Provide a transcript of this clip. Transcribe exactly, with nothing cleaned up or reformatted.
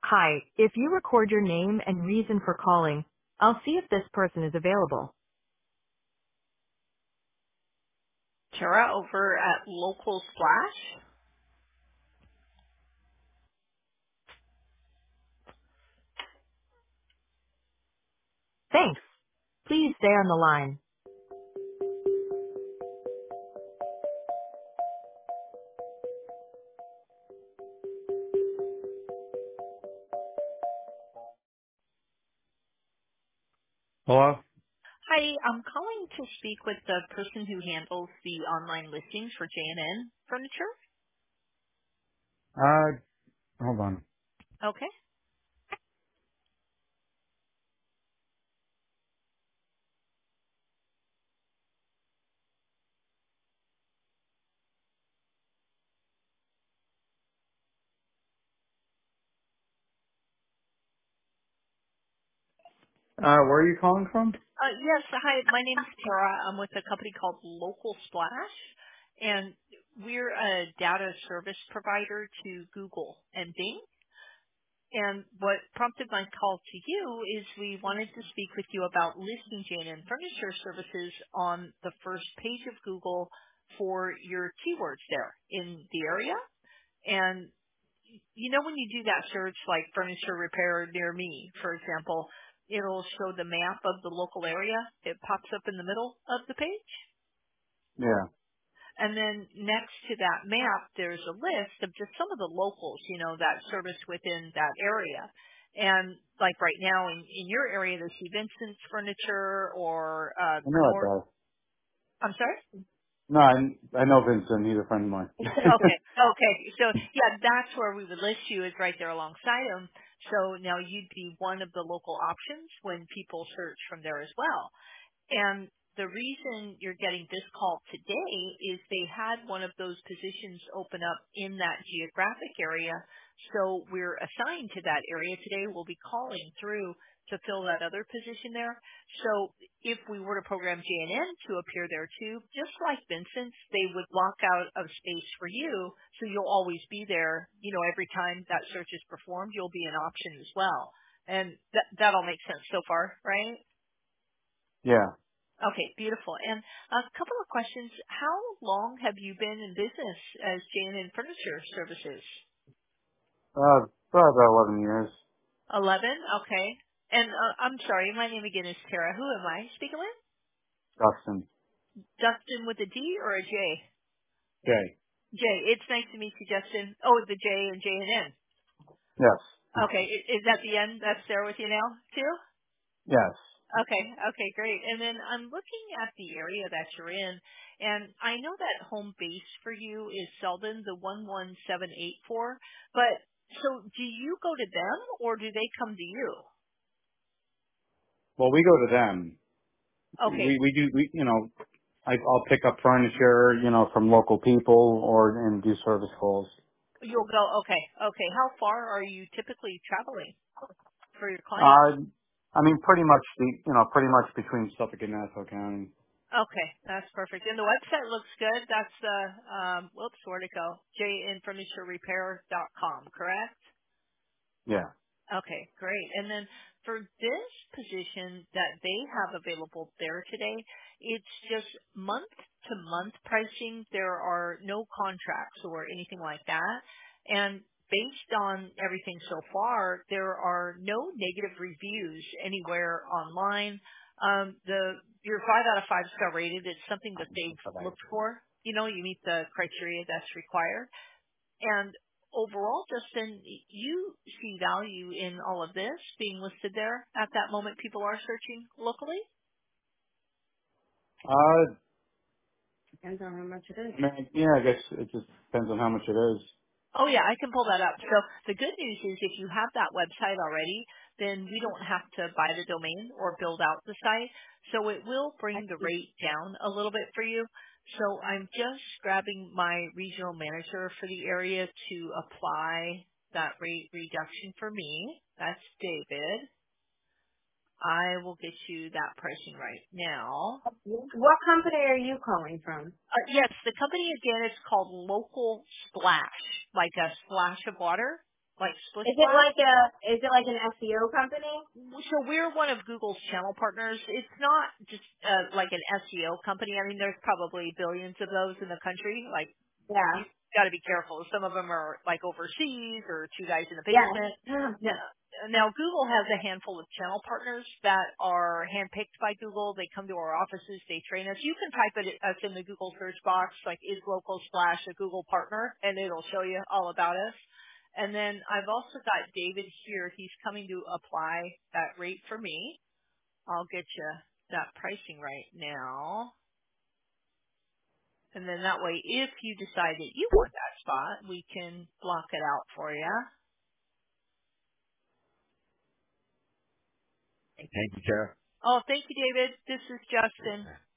Hi, if you record your name and reason for calling, I'll see if this person is available. Tara over at Local Splash. Thanks. Please stay on the line. Hello? Hi, I'm calling to speak with the person who handles the online listings for J and N Furniture. Uh, hold on. Okay. Uh, where are you calling from? Uh, yes, hi, my name's Tara. I'm with a company called Local Splash, and we're a data service provider to Google and Bing. And what prompted my call to you is we wanted to speak with you about listing J and N Furniture Services on the first page of Google for your keywords there in the area. And you know when you do that search like furniture repair near me, for example, it'll show the map of the local area. It pops up in the middle of the page. Yeah. And then next to that map, there's a list of just some of the locals, you know, that service within that area. And like right now in, in your area, there's the Vincent's Furniture or, uh, I know it North, does. I'm sorry? No, I, I know Vincent. He's a friend of mine. Okay, okay. So yeah, that's where we would list you is right there alongside them. So now you'd be one of the local options when people search from there as well. And the reason you're getting this call today is they had one of those positions open up in that geographic area. So we're assigned to that area today. We'll be calling through to fill that other position there. So if we were to program J and N to appear there too, just like Vincent's, they would block out a space for you. So you'll always be there. You know, every time that search is performed, you'll be an option as well. And that, that all makes sense so far, right? Yeah. Okay, beautiful. And a couple of questions. How long have you been in business as J and N Furniture Services? Uh, probably about eleven years. eleven? Okay. And uh, I'm sorry, my name again is Tara. Who am I speaking with? Dustin. Dustin with a D or a J? Okay. J. It's nice to meet you, Justin. Oh, the J and J and N. Yes. Okay, i- is that the N that's there with you now, too? Yes. Okay, okay, great. And then I'm looking at the area that you're in, and I know that home base for you is Selden, the one one seven eight four, but so do you go to them or do they come to you? Well, we go to them. Okay, We, we do, we, you know, I, I'll pick up furniture, you know, from local people or, and do service calls. you'll go, okay, okay. How far are you typically traveling for your clients? Uh, I mean, pretty much the, you know, pretty much between Suffolk and Nassau County. Okay, that's perfect. And the website looks good. That's, uh, um, whoops, where'd it go? j n furniture repair dot com, correct? Yeah. Okay, great. And then for this position that they have available there today, it's just month to month pricing. There are no contracts or anything like that. And based on everything so far, there are no negative reviews anywhere online. Um, the you're five out of five star rated. It's something that they've looked for. You know, you meet the criteria that's required. And overall, Justin, you see value in all of this being listed there at that moment people are searching locally? Uh, depends on how much it is. I mean, yeah, I guess it just depends on how much it is. Oh yeah, I can pull that up. So the good news is if you have that website already, then we don't have to buy the domain or build out the site. So it will bring the rate down a little bit for you. So I'm just grabbing my regional manager for the area to apply that rate reduction for me. That's David. I will get you that pricing right now. What company are you calling from? Uh, yes, the company again is called Local Splash, like a splash of water. like Split Is it Splash. like a is it like an S E O company? So we're one of Google's channel partners. It's not just uh, like an S E O company. I mean, there's probably billions of those in the country. Like, Yeah. you got to be careful. Some of them are like overseas or two guys in the basement. Yeah. Now, now Google has a handful of channel partners that are handpicked by Google. They come to our offices. They train us. You can type it us in the Google search box, like is local slash a Google partner, and it'll show you all about us. And then I've also got David here. He's coming to apply that rate for me. I'll get you that pricing right now. And then that way, if you decide that you want that spot, we can block it out for you. Thank you, Tara. Oh, thank you, David. This is Justin.